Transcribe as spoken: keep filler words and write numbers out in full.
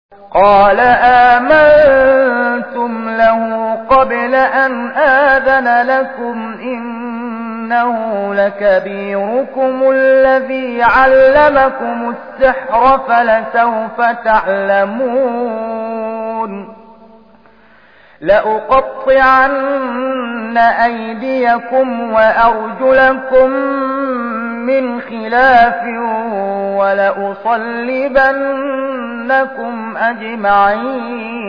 قال آمنتم له قبل أن آذن لكم إنه لكبيركم الذي علمكم السحر فلسوف تعلمون لأقطعن أيديكم وأرجلكم من خلاف ولأصلبنكم أجمعين